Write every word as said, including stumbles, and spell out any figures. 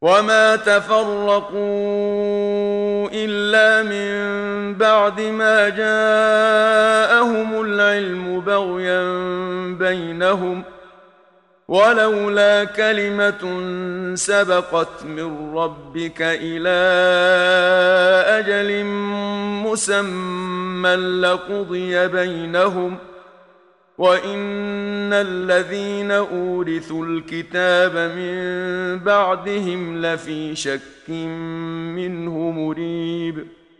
وما تفرقوا إلا من بعد ما جاءهم العلم بغيا بينهم ولولا كلمة سبقت من ربك إلى أجل مسمى لقضي بينهم وإن الذين أورثوا الكتاب من بعدهم لفي شك منه مريب